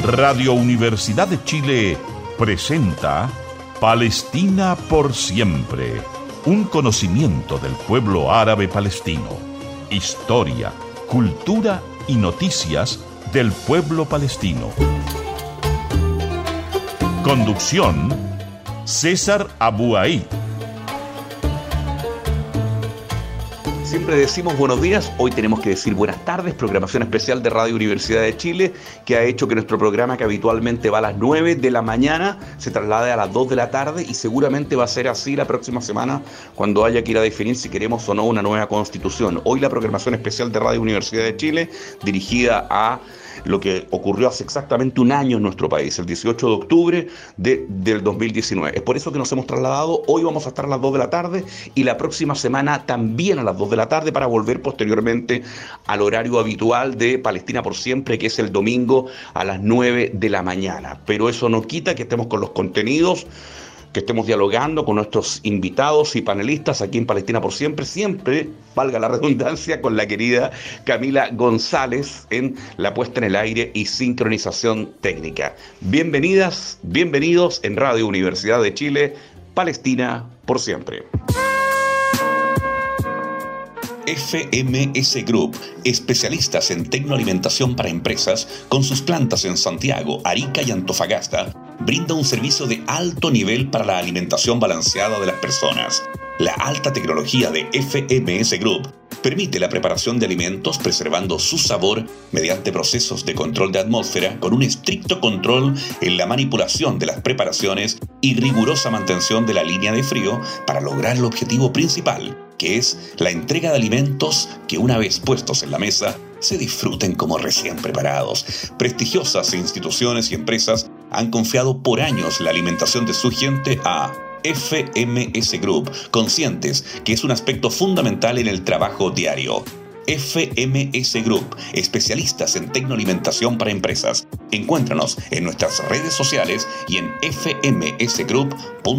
Radio Universidad de Chile presenta Palestina por siempre, un conocimiento del pueblo árabe palestino, historia, cultura y noticias del pueblo palestino. Conducción, César Abuaid. Siempre decimos buenos días, hoy tenemos que decir buenas tardes, programación especial de Radio Universidad de Chile, que ha hecho que nuestro programa, que habitualmente va a las 9 de la mañana, se traslade a las 2 de la tarde y seguramente va a ser así la próxima semana cuando haya que ir a definir si queremos o no una nueva constitución. Hoy la programación especial de Radio Universidad de Chile, dirigida a lo que ocurrió hace exactamente un año en nuestro país, el 18 de octubre del 2019. Es por eso que nos hemos trasladado. Hoy vamos a estar a las 2 de la tarde y la próxima semana también a las 2 de la tarde para volver posteriormente al horario habitual de Palestina por siempre, que es el domingo a las 9 de la mañana. Pero eso no quita que estemos con los contenidos, que estemos dialogando con nuestros invitados y panelistas aquí en Palestina por siempre, valga la redundancia, con la querida Camila González en la puesta en el aire y sincronización técnica. Bienvenidas, bienvenidos en Radio Universidad de Chile, Palestina por siempre. FMS Group, especialistas en tecnoalimentación para empresas, con sus plantas en Santiago, Arica y Antofagasta, brinda un servicio de alto nivel para la alimentación balanceada de las personas. La alta tecnología de FMS Group permite la preparación de alimentos preservando su sabor mediante procesos de control de atmósfera con un estricto control en la manipulación de las preparaciones y rigurosa mantención de la línea de frío para lograr el objetivo principal, que es la entrega de alimentos que una vez puestos en la mesa se disfruten como recién preparados. Prestigiosas instituciones y empresas han confiado por años la alimentación de su gente a FMS Group, conscientes que es un aspecto fundamental en el trabajo diario. FMS Group, especialistas en tecnoalimentación para empresas. Encuéntranos en nuestras redes sociales y en fmsgroup.cl.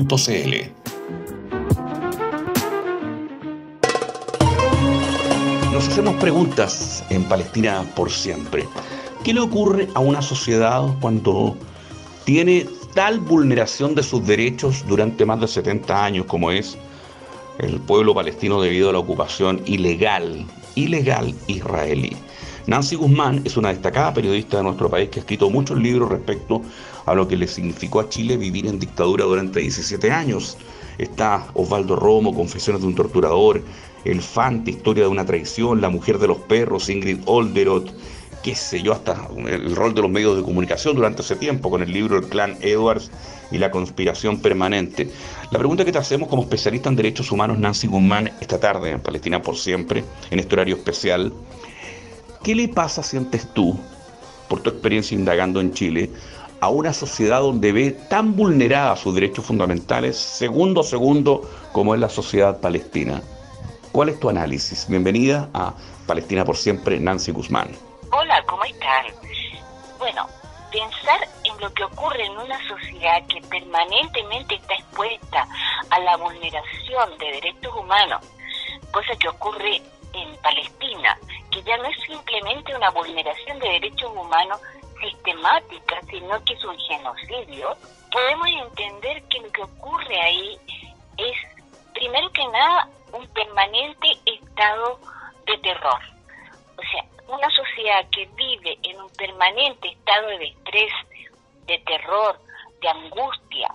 Nos hacemos preguntas en Palestina por siempre. ¿Qué le ocurre a una sociedad cuando tiene tal vulneración de sus derechos durante más de 70 años como es el pueblo palestino debido a la ocupación ilegal israelí? Nancy Guzmán es una destacada periodista de nuestro país que ha escrito muchos libros respecto a lo que le significó a Chile vivir en dictadura durante 17 años. Está Osvaldo Romo, Confesiones de un torturador, El Fante, Historia de una traición, La mujer de los perros, Ingrid Olderoth, qué sé yo, hasta el rol de los medios de comunicación durante ese tiempo con el libro El Clan Edwards y la conspiración permanente. La pregunta que te hacemos como especialista en derechos humanos, Nancy Guzmán, esta tarde en Palestina por siempre, en este horario especial, ¿qué le pasa, sientes tú, por tu experiencia indagando en Chile, a una sociedad donde ve tan vulneradas sus derechos fundamentales segundo a segundo como es la sociedad palestina? ¿Cuál es tu análisis? Bienvenida a Palestina por siempre, Nancy Guzmán. Hola, ¿cómo están? Bueno, pensar en lo que ocurre en una sociedad que permanentemente está expuesta a la vulneración de derechos humanos, cosa que ocurre en Palestina, que ya no es simplemente una vulneración de derechos humanos sistemática, sino que es un genocidio, podemos entender que lo que ocurre ahí es, primero que nada, un permanente estado de terror. O sea, una sociedad que vive en un permanente estado de estrés, de terror, de angustia,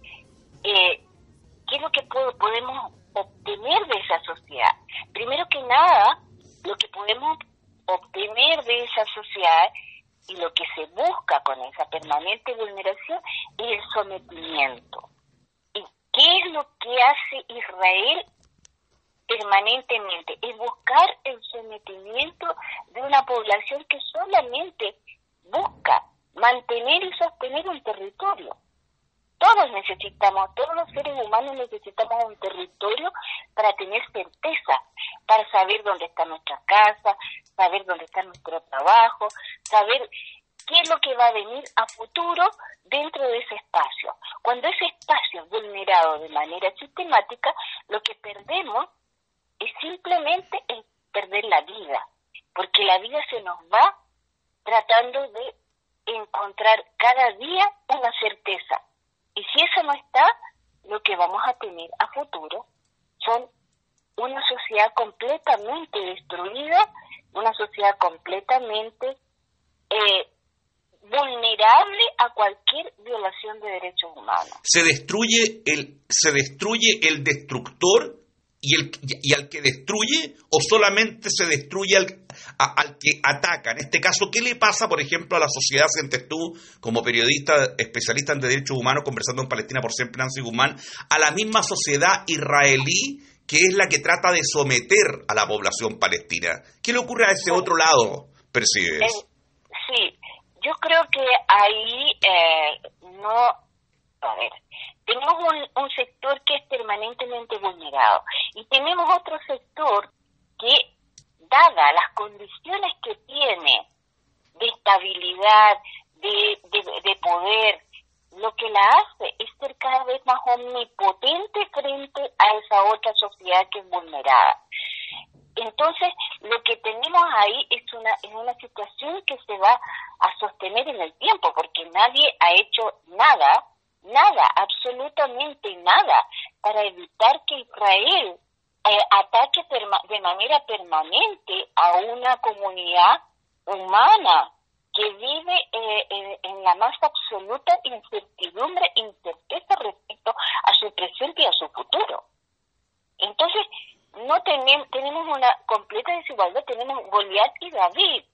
¿qué es lo que podemos obtener de esa sociedad? Primero que nada, lo que podemos obtener de esa sociedad y lo que se busca con esa permanente vulneración es el sometimiento. ¿Y qué es lo que hace Israel permanentemente? Es buscar el sometimiento de una población que solamente busca mantener y sostener un territorio. Todos los seres humanos necesitamos un territorio para tener certeza, para saber dónde está nuestra casa, saber dónde está nuestro trabajo, saber qué es lo que va a venir a futuro dentro de ese espacio. Cuando ese espacio es vulnerado de manera sistemática, lo que perdemos es simplemente perder la vida, porque la vida se nos va tratando de encontrar cada día una certeza. Y si eso no está, lo que vamos a tener a futuro son una sociedad completamente destruida, una sociedad completamente vulnerable a cualquier violación de derechos humanos. Se destruye el destructor y al que destruye, o solamente se destruye al que ataca. En este caso, ¿qué le pasa, por ejemplo, a la sociedad, sientes tú, como periodista especialista en derechos humanos, conversando en Palestina por siempre, Nancy Guzmán, a la misma sociedad israelí, que es la que trata de someter a la población palestina? ¿Qué le ocurre a ese otro lado, percibes? Sí, yo creo que ahí tenemos un sector que es permanentemente vulnerado y tenemos otro sector que, dadas las condiciones que tiene de estabilidad, de poder, lo que la hace es ser cada vez más omnipotente frente a esa otra sociedad que es vulnerada. Entonces, lo que tenemos ahí es una situación que se va a sostener en el tiempo, porque nadie ha hecho nada, absolutamente nada, para evitar que Israel ataque de manera permanente a una comunidad humana que vive en la más absoluta incertidumbre, incerteza respecto a su presente y a su futuro. Entonces, no tenemos una completa desigualdad, tenemos Goliat y David.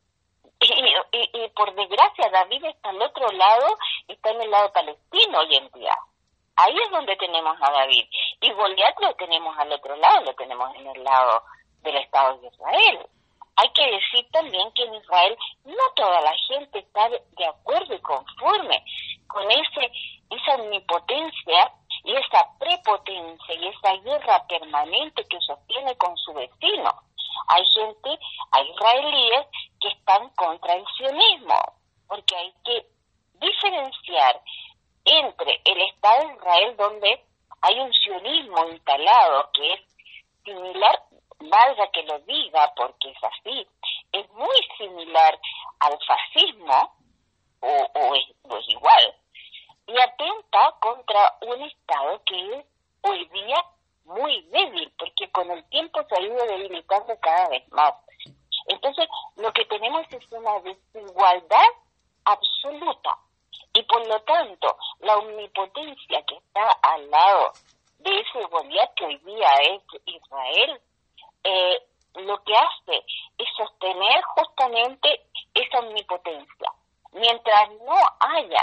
Y por desgracia, David está al otro lado, está en el lado palestino hoy en día. Ahí es donde tenemos a David. Y Goliat lo tenemos al otro lado, lo tenemos en el lado del Estado de Israel. Hay que decir también que en Israel no toda la gente está de acuerdo y conforme con esa omnipotencia y esa prepotencia y esa guerra permanente que sostiene con su vecino. Hay israelíes que están contra el sionismo, porque hay que diferenciar entre el Estado de Israel, donde hay un sionismo instalado que es similar, valga que lo diga porque es así, es muy similar al fascismo, o es igual, y atenta contra un Estado que es hoy día muy débil, porque con el tiempo se ha ido debilitando cada vez más. Entonces, lo que tenemos es una desigualdad absoluta, y por lo tanto, la omnipotencia que está al lado de ese Goliat que hoy día es Israel, lo que hace es sostener justamente esa omnipotencia. Mientras no haya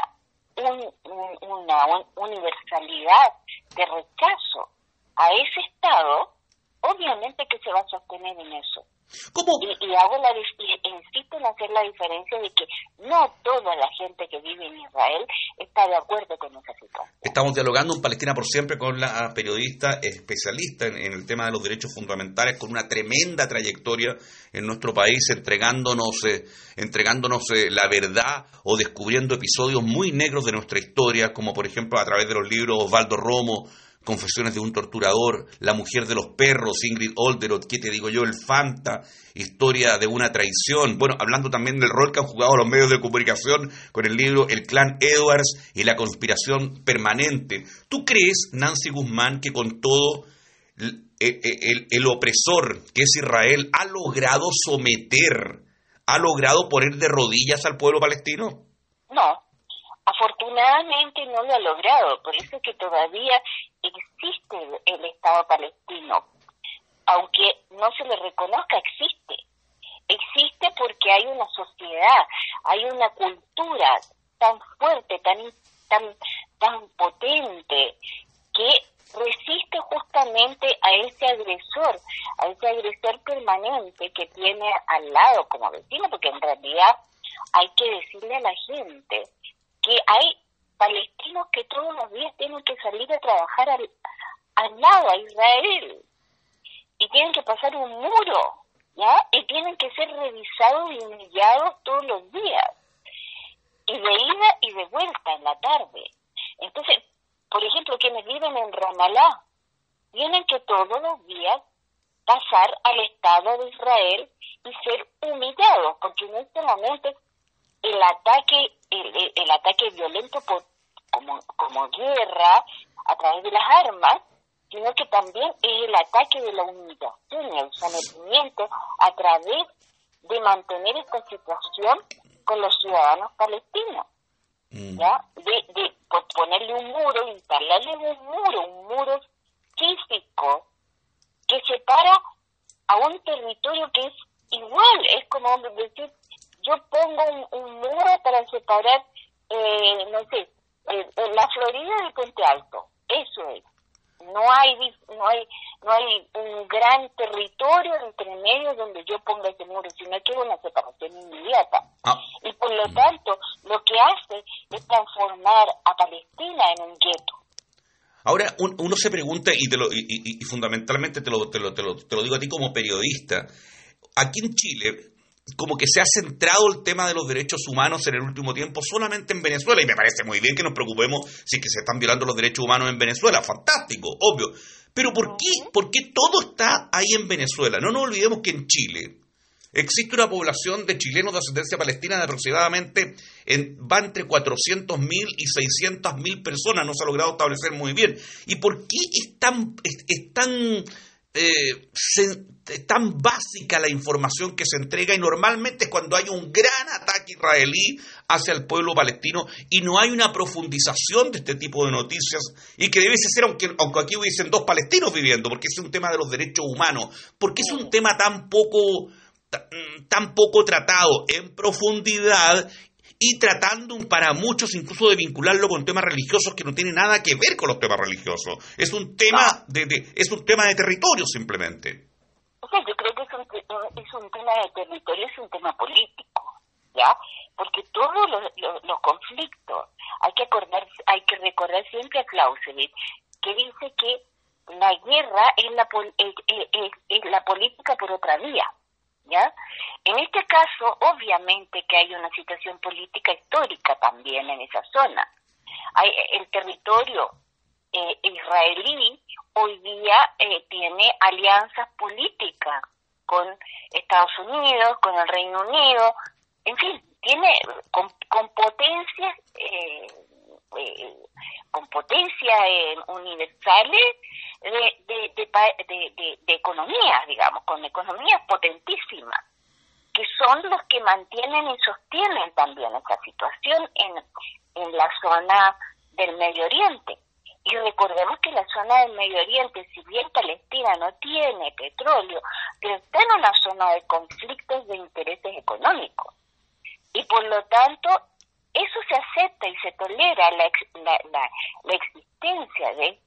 una universalidad de rechazo a ese Estado, obviamente que se va a sostener en eso. ¿Cómo? Insisto en hacer la diferencia de que no toda la gente que vive en Israel está de acuerdo con esa situación. Estamos dialogando en Palestina por siempre con la periodista especialista en el tema de los derechos fundamentales, con una tremenda trayectoria en nuestro país, entregándonos la verdad o descubriendo episodios muy negros de nuestra historia, como por ejemplo a través de los libros Osvaldo Romo, Confesiones de un torturador, La mujer de los perros, Ingrid Olderoth, ¿qué te digo yo? El Fanta, Historia de una traición. Bueno, hablando también del rol que han jugado los medios de comunicación con el libro El clan Edwards y la conspiración permanente. ¿Tú crees, Nancy Guzmán, que con todo el opresor que es Israel ha logrado poner de rodillas al pueblo palestino? No. Afortunadamente no lo ha logrado, por eso es que todavía existe el Estado palestino, aunque no se le reconozca, existe porque hay una sociedad, hay una cultura tan fuerte, tan potente, que resiste justamente a ese agresor permanente que tiene al lado como vecino, porque en realidad hay que decirle a la gente que hay palestinos que todos los días tienen que salir a trabajar al lado, a Israel, y tienen que pasar un muro, ¿ya? Y tienen que ser revisados y humillados todos los días, y de ida y de vuelta en la tarde. Entonces, por ejemplo, quienes viven en Ramallah, tienen que todos los días pasar al Estado de Israel y ser humillados, porque en este momento el ataque el ataque violento como guerra a través de las armas, sino que también es el ataque de la humillación y el sometimiento a través de mantener esta situación con los ciudadanos palestinos, ¿ya? De ponerle un muro, instalarle un muro físico que separa a un territorio que es igual, es como decir, yo pongo un muro para separar, la Florida de Puente Alto, eso es. No hay un gran territorio entre medio donde yo ponga ese muro, sino que es una separación inmediata. Y por lo tanto, lo que hace es transformar a Palestina en un gueto. Ahora, uno se pregunta, y fundamentalmente te lo digo a ti como periodista, aquí en Chile, como que se ha centrado el tema de los derechos humanos en el último tiempo solamente en Venezuela, y me parece muy bien que nos preocupemos si es que se están violando los derechos humanos en Venezuela, fantástico, obvio. Pero ¿por qué todo está ahí en Venezuela? No nos olvidemos que en Chile existe una población de chilenos de ascendencia palestina de aproximadamente, va entre 400.000 y 600.000 personas, no se ha logrado establecer muy bien. ¿Y por qué es tan básica la información que se entrega? Y normalmente es cuando hay un gran ataque israelí hacia el pueblo palestino y no hay una profundización de este tipo de noticias, y que debe ser, aunque aquí hubiesen 2 palestinos viviendo, porque es un tema de los derechos humanos, porque es un tema tan poco tratado en profundidad, y tratando para muchos incluso de vincularlo con temas religiosos que no tienen nada que ver con los temas religiosos. Es un tema de territorio simplemente. O sea, yo creo que es un tema de territorio, es un tema político, ¿ya? Porque todos los conflictos, hay que recordar siempre a Clausewitz, que dice que la guerra es la política por otra vía, ¿ya? En este caso, obviamente que hay una situación política histórica también en esa zona. El territorio israelí hoy día tiene alianzas políticas con Estados Unidos, con el Reino Unido, en fin, tiene con potencias universales de economías, digamos, con economías potentísimas, que son los que mantienen y sostienen también esta situación en la zona del Medio Oriente. Y recordemos que la zona del Medio Oriente, si bien Palestina no tiene petróleo, pero está en una zona de conflictos de intereses económicos. Y por lo tanto, eso se acepta y se tolera la existencia de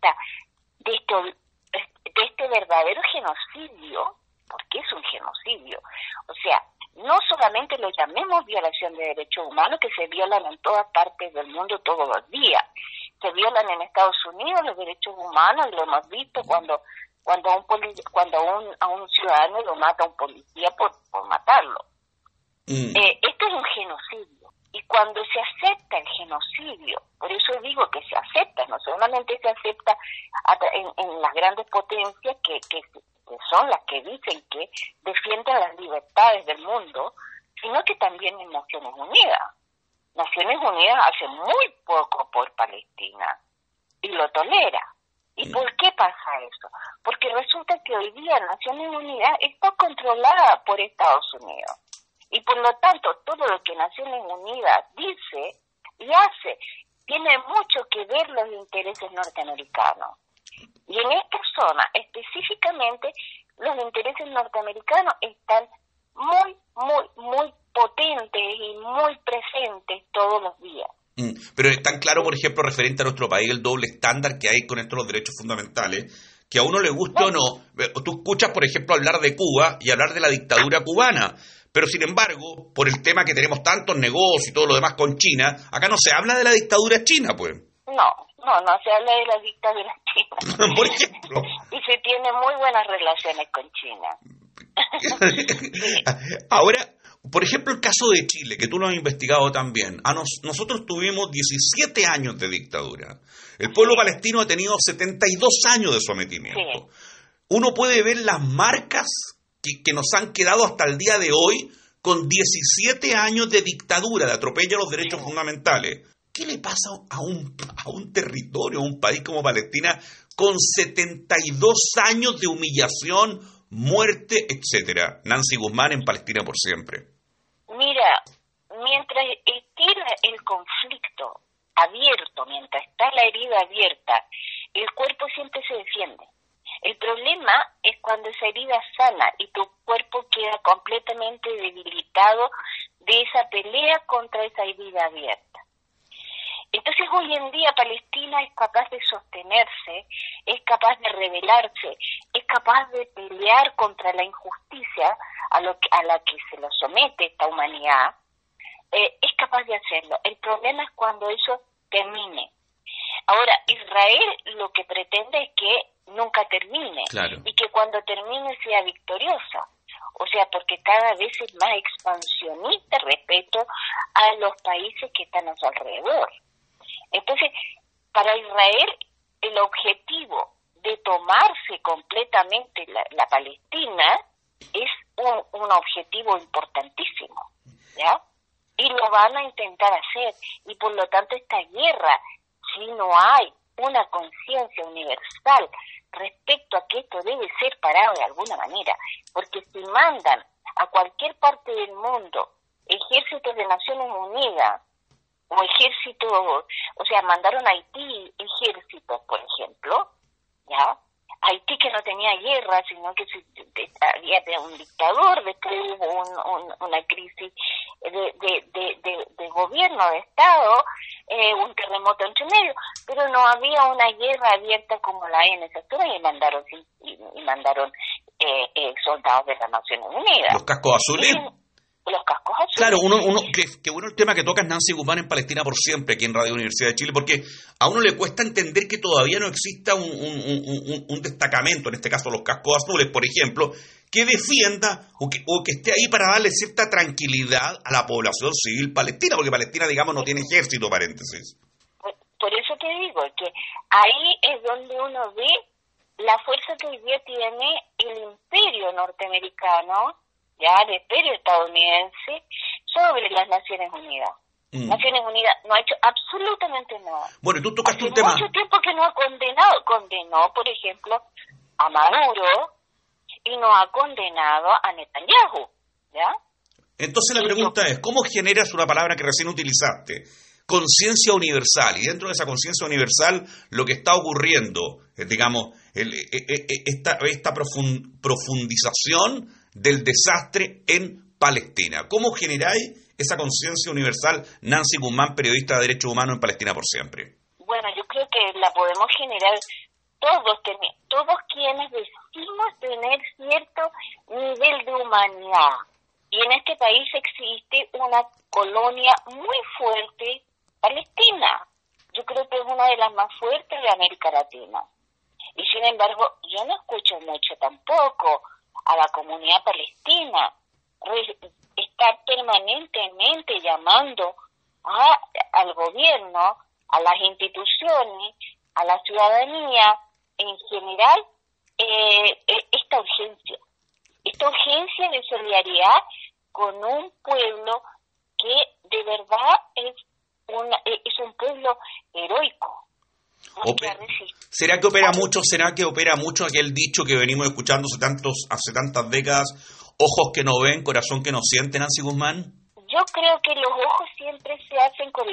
este verdadero genocidio, porque es un genocidio. O sea, no solamente lo llamemos violación de derechos humanos, que se violan en todas partes del mundo todos los días. Se violan en Estados Unidos los derechos humanos, y lo hemos visto cuando a un ciudadano lo mata un policía por matarlo. Esto es un genocidio. Y cuando se acepta el genocidio, por eso digo que se acepta, no solamente se acepta en las grandes potencias que son las que dicen que defienden las libertades del mundo, sino que también en Naciones Unidas. Naciones Unidas hace muy poco por Palestina y lo tolera. ¿Y por qué pasa eso? Porque resulta que hoy día Naciones Unidas está controlada por Estados Unidos. Y por lo tanto, todo lo que Naciones Unidas dice y hace tiene mucho que ver los intereses norteamericanos. Y en esta zona, específicamente, los intereses norteamericanos están muy, muy, muy potentes y muy presentes todos los días. Pero es tan claro, por ejemplo, referente a nuestro país, el doble estándar que hay con estos los derechos fundamentales, que a uno le guste o no. Tú escuchas, por ejemplo, hablar de Cuba y hablar de la dictadura cubana, pero sin embargo, por el tema que tenemos tantos negocios y todo lo demás con China, acá no se habla de la dictadura china, pues. No se habla de la dictadura china. Por ejemplo. Y se tiene muy buenas relaciones con China. Ahora, por ejemplo, el caso de Chile, que tú lo has investigado también. Nosotros tuvimos 17 años de dictadura. El pueblo palestino ha tenido 72 años de sometimiento. Sí. Uno puede ver las marcas que nos han quedado hasta el día de hoy con 17 años de dictadura, de atropello a los derechos fundamentales. ¿Qué le pasa a un territorio, a un país como Palestina, con 72 años de humillación, muerte, etcétera? Nancy Guzmán en Palestina por siempre. Mira, mientras esté el conflicto abierto, mientras está la herida abierta, el cuerpo siempre se defiende. El problema es cuando esa herida sana y tu cuerpo queda completamente debilitado de esa pelea contra esa herida abierta. Entonces hoy en día Palestina es capaz de sostenerse, es capaz de rebelarse, es capaz de pelear contra la injusticia a la que se lo somete esta humanidad, es capaz de hacerlo. El problema es cuando eso termine. Ahora, Israel lo que pretende es que nunca termine, claro, y que cuando termine sea victoriosa. O sea, porque cada vez es más expansionista respecto a los países que están a su alrededor. Entonces, para Israel, el objetivo de tomarse completamente la Palestina es un objetivo importantísimo, ¿ya? Y lo van a intentar hacer. Y por lo tanto, esta guerra, si no hay una conciencia universal respecto a que esto debe ser parado de alguna manera, porque si mandan a cualquier parte del mundo ejércitos de Naciones Unidas, o ejércitos, o sea, mandaron a Haití ejércitos, por ejemplo, ¿ya? Haití que no tenía guerra, sino que había un dictador, después hubo una crisis de gobierno, de Estado, un terremoto entre medio, pero no había una guerra abierta como la hay en esa zona, y mandaron soldados de las Naciones Unidas. Los cascos azules. Los cascos azules. Claro, que bueno el tema que tocas, Nancy Guzmán, en Palestina por siempre, aquí en Radio Universidad de Chile, porque a uno le cuesta entender que todavía no exista un destacamento, en este caso los cascos azules, por ejemplo, que defienda o que esté ahí para darle cierta tranquilidad a la población civil palestina, porque Palestina, digamos, no tiene ejército, paréntesis. Por eso te digo que ahí es donde uno ve la fuerza que hoy día tiene el imperio norteamericano, ya el imperio estadounidense, sobre las Naciones Unidas. Naciones Unidas no ha hecho absolutamente nada. Bueno, tú tocaste un tema. Hace mucho tiempo que no ha condenó, por ejemplo, a Maduro, y no ha condenado a Netanyahu, ¿ya? Entonces la pregunta es, ¿cómo generas una palabra que recién utilizaste? Conciencia universal, y dentro de esa conciencia universal lo que está ocurriendo, digamos, esta profundización del desastre en Palestina. ¿Cómo generáis esa conciencia universal, Nancy Guzmán, periodista de Derechos Humanos en Palestina por siempre? Bueno, yo creo que la podemos generar todos quienes decimos tener cierto nivel de humanidad. Y en este país existe una colonia muy fuerte, Palestina. Yo creo que es una de las más fuertes de América Latina. Y sin embargo, yo no escucho mucho tampoco a la comunidad palestina. Está permanentemente llamando al gobierno, a las instituciones, a la ciudadanía en general, esta urgencia de solidaridad con un pueblo que de verdad es un pueblo heroico. ¿Será que opera mucho aquel dicho que venimos escuchando hace tantas décadas, ojos que no ven, corazón que no siente, Nancy Guzmán? Yo creo que los ojos siempre se hacen con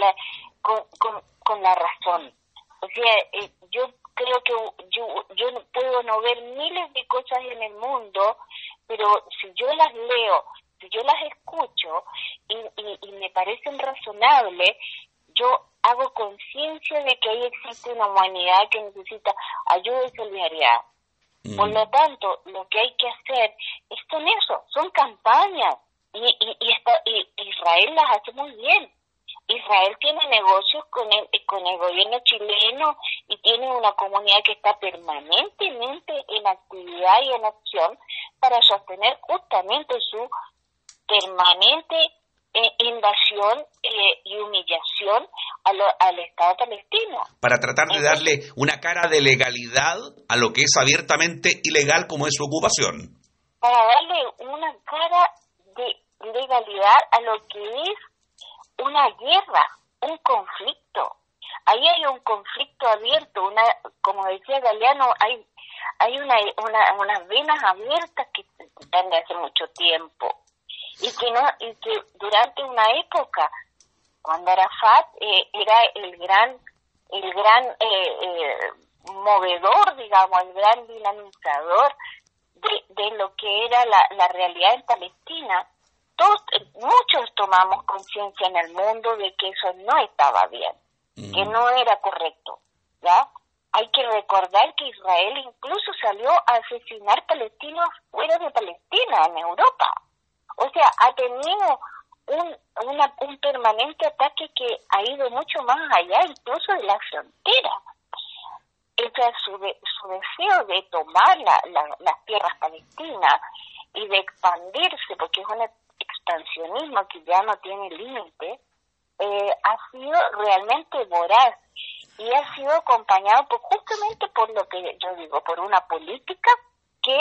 la razón. O sea, yo creo que yo puedo no ver miles de cosas en el mundo, pero si yo las leo, si yo las escucho y me parecen razonables, yo hago conciencia de que ahí existe una humanidad que necesita ayuda y solidaridad. Por lo tanto, lo que hay que hacer son campañas, y Israel las hace muy bien. Israel tiene negocios con el gobierno chileno y tiene una comunidad que está permanentemente en actividad y en acción para sostener justamente su permanente invasión y humillación al Estado palestino. Para tratar de darle una cara de legalidad a lo que es abiertamente ilegal como es su ocupación. Para darle una cara de legalidad a lo que es una guerra, un conflicto. Ahí hay un conflicto abierto, como decía Galeano, hay unas venas abiertas que están de hace mucho tiempo y que durante una época, cuando Arafat era el gran movedor, digamos, el gran dinamizador de lo que era la realidad en Palestina, muchos tomamos conciencia en el mundo de que eso no estaba bien, que no era correcto, ¿ya? Hay que recordar que Israel incluso salió a asesinar palestinos fuera de Palestina, en Europa. O sea, ha tenido un permanente ataque que ha ido mucho más allá, incluso de la frontera. O sea, su deseo de tomar las tierras palestinas y de expandirse, porque es un expansionismo que ya no tiene límite, ha sido realmente voraz y ha sido acompañado justamente por lo que yo digo, por una política que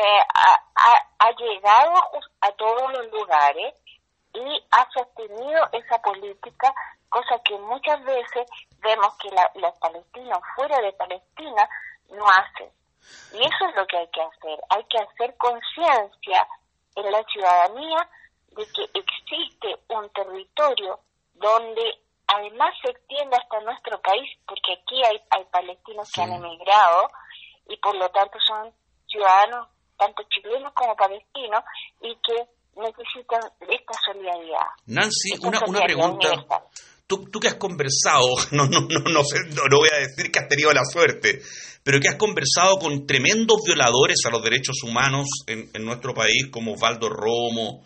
ha llegado a todos los lugares y ha sostenido esa política, cosa que muchas veces vemos que los palestinos fuera de Palestina no hacen. Y eso es lo que hay que hacer conciencia en la ciudadanía de que existe un territorio donde además se extiende hasta nuestro país, porque aquí hay palestinos que han emigrado y por lo tanto son ciudadanos tanto chilenos como palestinos y que necesitan esta solidaridad. Nancy, una pregunta. Tú que has conversado, no sé, no voy a decir que has tenido la suerte, pero que has conversado con tremendos violadores a los derechos humanos en nuestro país, como Osvaldo Romo,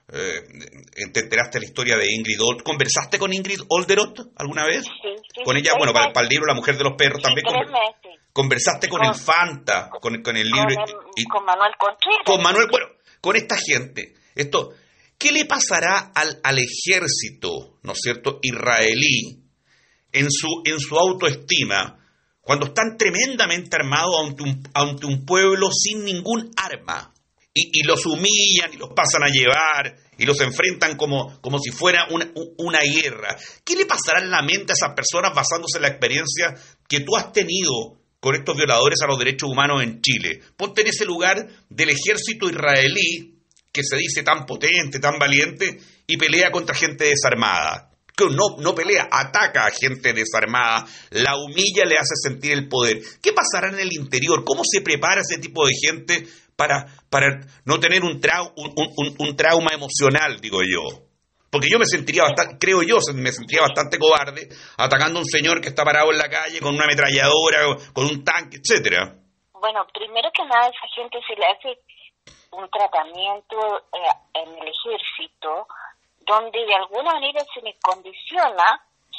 te enteraste la historia de Ingrid Olderoth. ¿Conversaste con Ingrid Olderoth alguna vez? Sí. Con ella, bueno, para el libro La Mujer de los Perros también. 3 meses. ¿Conversaste con el Fanta, con el libro? Con Manuel Contreras. Con Manuel, bueno, con esta gente. ¿Qué le pasará al ejército, ¿no es cierto?, israelí en su autoestima cuando están tremendamente armados ante un pueblo sin ningún arma y los humillan y los pasan a llevar y los enfrentan como si fuera una guerra? ¿Qué le pasará en la mente a esas personas basándose en la experiencia que tú has tenido con estos violadores a los derechos humanos en Chile? Ponte en ese lugar del ejército israelí, que se dice tan potente, tan valiente, y pelea contra gente desarmada. Que no pelea, ataca a gente desarmada, la humilla, le hace sentir el poder. ¿Qué pasará en el interior? ¿Cómo se prepara ese tipo de gente para no tener un trauma emocional, digo yo? Porque yo me sentiría bastante cobarde atacando a un señor que está parado en la calle con una ametralladora, con un tanque, etcétera. Bueno, primero que nada, a esa gente se le hace un tratamiento en el ejército donde de alguna manera se les condiciona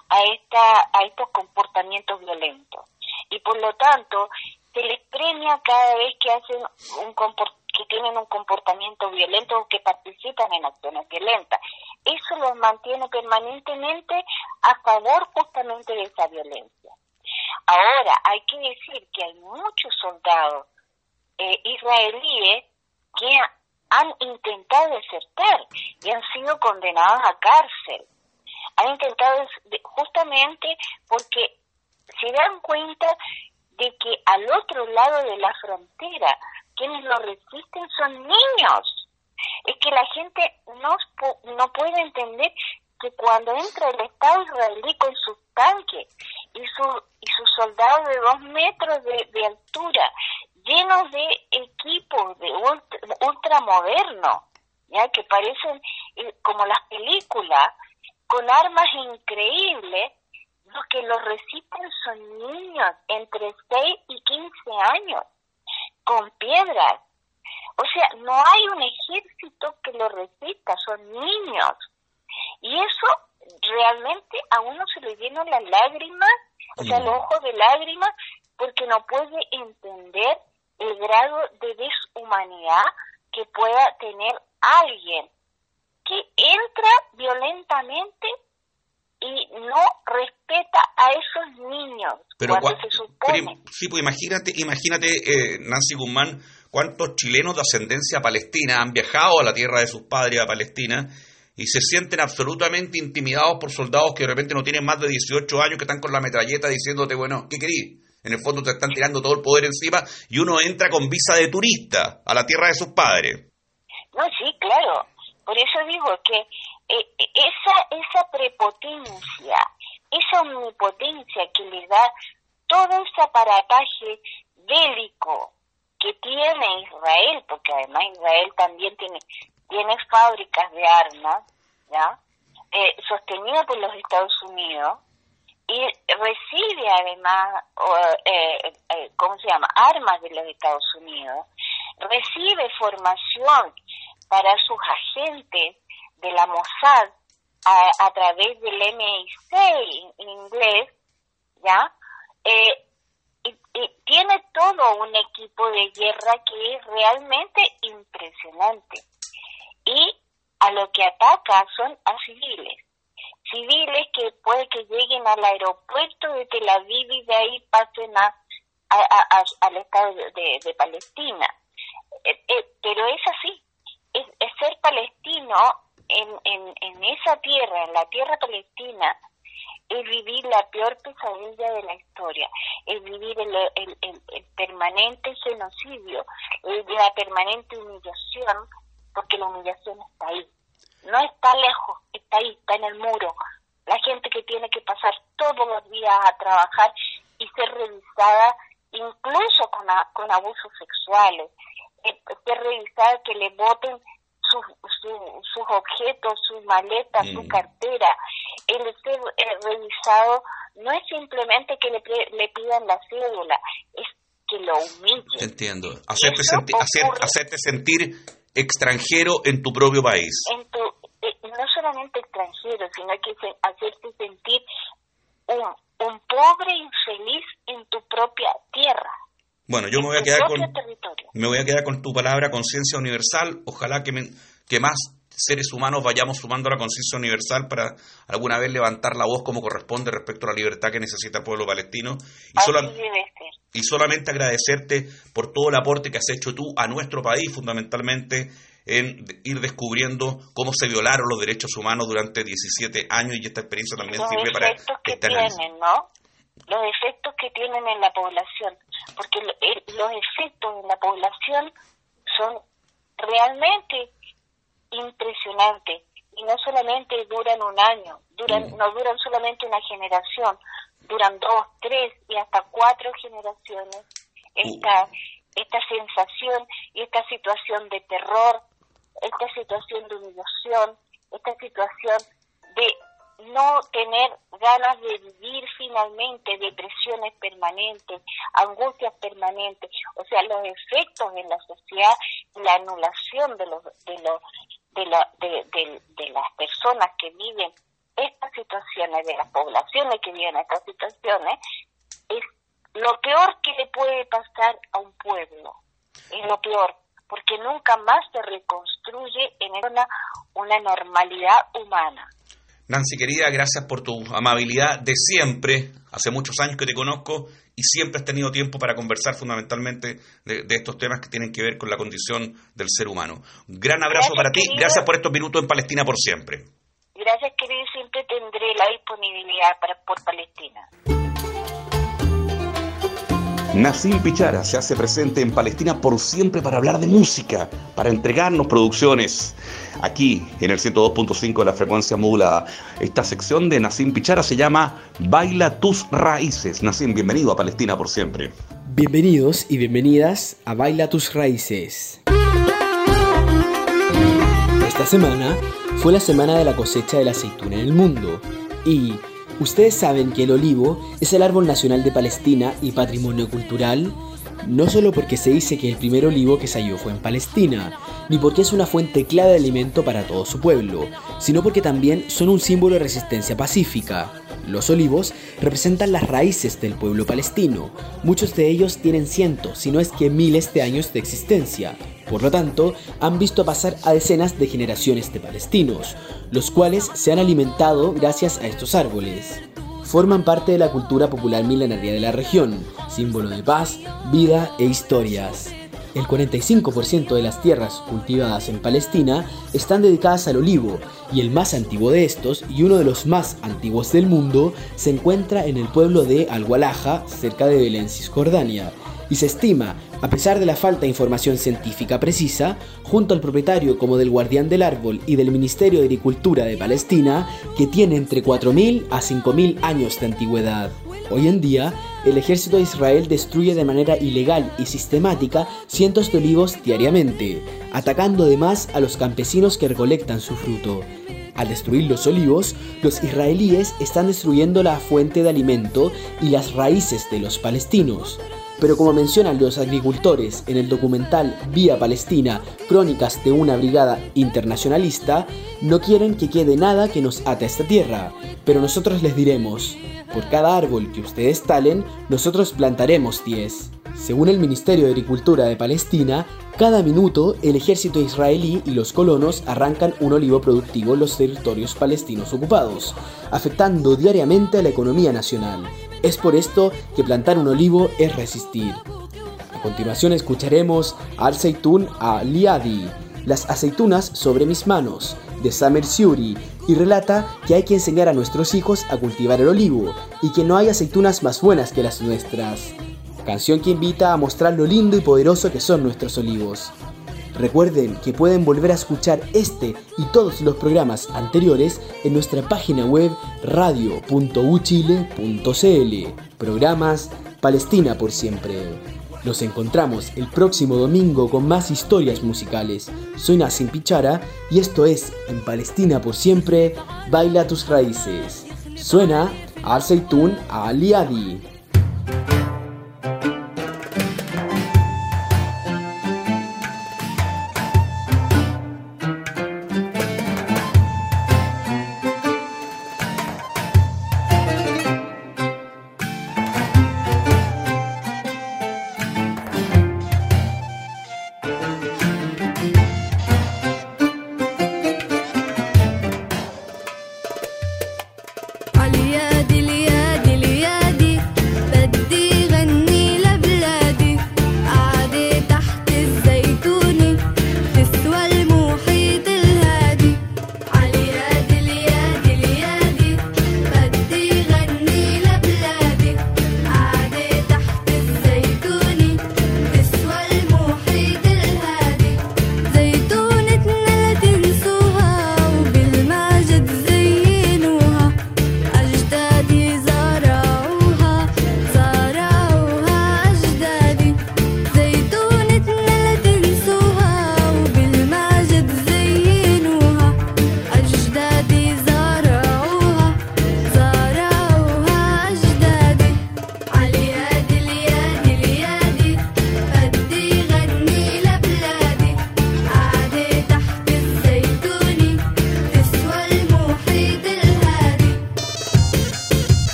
a estos comportamientos violentos y por lo tanto se les premia cada vez que hacen que tienen un comportamiento violento o que participan en acciones violentas. Eso los mantiene permanentemente a favor justamente de esa violencia. Ahora, hay que decir que hay muchos soldados israelíes que han intentado desertar y han sido condenados a cárcel. Han intentado justamente porque se dan cuenta de que al otro lado de la frontera quienes lo resisten son niños. Es que la gente no puede entender que cuando entra el Estado israelí con sus tanques y sus soldados de 2 metros de altura, llenos de equipos de ultra modernos, ya que parecen como las películas, con armas increíbles, los que los resisten son niños entre 6 y 15 años, con piedras. O sea, no hay un ejército que lo resista, son niños. Y eso realmente a uno se le llenan las lágrimas, o sea, los ojos de lágrimas, porque no puede entender el grado de deshumanidad que pueda tener alguien que entra violentamente y no respeta a esos niños. Pero cuando se supone. Sí, pues imagínate, Nancy Guzmán, cuántos chilenos de ascendencia palestina han viajado a la tierra de sus padres, a Palestina, y se sienten absolutamente intimidados por soldados que de repente no tienen más de 18 años, que están con la metralleta diciéndote, bueno, ¿qué querís? En el fondo te están tirando todo el poder encima y uno entra con visa de turista a la tierra de sus padres. No, sí, claro. Por eso digo que esa prepotencia, esa omnipotencia que le da todo ese aparataje bélico que tiene Israel, porque además Israel también tiene fábricas de armas, ¿ya? Sostenido por los Estados Unidos, y recibe además, armas de los Estados Unidos, recibe formación para sus agentes de la Mossad a través del MI6 en inglés, ¿ya? Y tiene todo un equipo de guerra que es realmente impresionante. Y a lo que ataca son a civiles que puede que lleguen al aeropuerto de Tel Aviv y de ahí pasen al estado de Palestina. Pero es así, es ser palestino en esa tierra, en la tierra palestina, es vivir la peor pesadilla de la historia, es vivir el permanente genocidio, la permanente humillación, porque la humillación está ahí. No está lejos, está ahí, está en el muro. La gente que tiene que pasar todos los días a trabajar y ser revisada, incluso con abusos sexuales, ser revisada, que le boten sus objetos, sus maletas, su cartera. El ser revisado no es simplemente que le pidan la cédula, es que lo humillen. Te entiendo. Hacerte sentir extranjero en tu propio país. No solamente extranjero, sino que hacerte sentir un pobre infeliz en tu propia tierra. Bueno, yo me voy a quedar con tu palabra, conciencia universal. Ojalá que más seres humanos vayamos sumando a la conciencia universal para alguna vez levantar la voz como corresponde respecto a la libertad que necesita el pueblo palestino. Y solamente agradecerte por todo el aporte que has hecho tú a nuestro país, fundamentalmente en ir descubriendo cómo se violaron los derechos humanos durante 17 años, y esta experiencia también sirve para este análisis. Los efectos que tienen en la población, porque los efectos en la población son realmente impresionantes, y no solamente duran un año, no duran solamente una generación, duran 2, 3 y hasta 4 generaciones. Esta sensación y esta situación de terror, esta situación de humillación, esta situación de no tener ganas de vivir finalmente, depresiones permanentes, angustias permanentes, o sea, los efectos en la sociedad, la anulación de las personas que viven estas situaciones, de las poblaciones que viven estas situaciones, es lo peor que le puede pasar a un pueblo, es lo peor, porque nunca más se reconstruye en una normalidad humana. Nancy, querida, gracias por tu amabilidad de siempre. Hace muchos años que te conozco y siempre has tenido tiempo para conversar fundamentalmente de estos temas que tienen que ver con la condición del ser humano. Gran abrazo para ti. Gracias por estos minutos en Palestina por siempre. Gracias, querido. Siempre tendré la disponibilidad por Palestina. Nassim Pichara se hace presente en Palestina por siempre para hablar de música, para entregarnos producciones. Aquí, en el 102.5 de la frecuencia modulada. Esta sección de Nassim Pichara se llama Baila tus raíces. Nassim, bienvenido a Palestina por siempre. Bienvenidos y bienvenidas a Baila tus raíces. Esta semana fue la semana de la cosecha de la aceituna en el mundo. Y ¿ustedes saben que el olivo es el árbol nacional de Palestina y patrimonio cultural? No solo porque se dice que el primer olivo que se halló fue en Palestina, ni porque es una fuente clave de alimento para todo su pueblo, sino porque también son un símbolo de resistencia pacífica. Los olivos representan las raíces del pueblo palestino. Muchos de ellos tienen cientos, si no es que miles de años de existencia. Por lo tanto, han visto pasar a decenas de generaciones de palestinos, los cuales se han alimentado gracias a estos árboles. Forman parte de la cultura popular milenaria de la región, símbolo de paz, vida e historias. El 45% de las tierras cultivadas en Palestina están dedicadas al olivo, y el más antiguo de estos, y uno de los más antiguos del mundo, se encuentra en el pueblo de Al-Walaja, cerca de Belén, Cisjordania. Y se estima, a pesar de la falta de información científica precisa, junto al propietario como del Guardián del Árbol y del Ministerio de Agricultura de Palestina, que tiene entre 4.000 a 5.000 años de antigüedad. Hoy en día, el ejército de Israel destruye de manera ilegal y sistemática cientos de olivos diariamente, atacando además a los campesinos que recolectan su fruto. Al destruir los olivos, los israelíes están destruyendo la fuente de alimento y las raíces de los palestinos. Pero como mencionan los agricultores en el documental Vía Palestina, Crónicas de una Brigada Internacionalista, no quieren que quede nada que nos ate a esta tierra. Pero nosotros les diremos: por cada árbol que ustedes talen, nosotros plantaremos 10. Según el Ministerio de Agricultura de Palestina, cada minuto el ejército israelí y los colonos arrancan un olivo productivo en los territorios palestinos ocupados, afectando diariamente a la economía nacional. Es por esto que plantar un olivo es resistir. A continuación escucharemos Al-Zaytun Al-Liadi, Las aceitunas sobre mis manos, de Samer Suri, y relata que hay que enseñar a nuestros hijos a cultivar el olivo y que no hay aceitunas más buenas que las nuestras. Canción que invita a mostrar lo lindo y poderoso que son nuestros olivos. Recuerden que pueden volver a escuchar este y todos los programas anteriores en nuestra página web radio.uchile.cl. Programas Palestina por siempre. Nos encontramos el próximo domingo con más historias musicales. Soy Nassim Pichara y esto es En Palestina por siempre, baila tus raíces. Suena Al-Zaytun Al-Liadi. اليادي اليادي اليادي